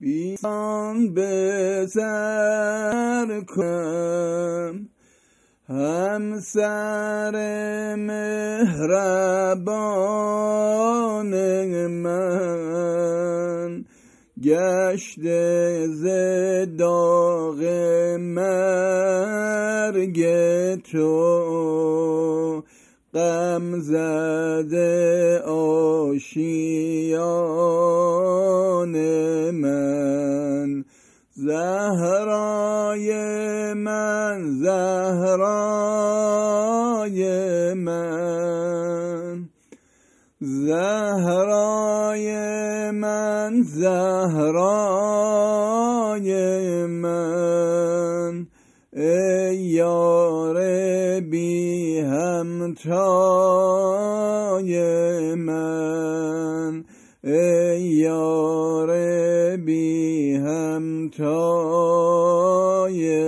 بیان به سر کن همسر مهربان من، گشته ز داغ مرگ تو غم زده آشیان من. زهرای من، زهرای من، زهرای من، زهرای من، ای یار بی همتای من، ای یار بی همتای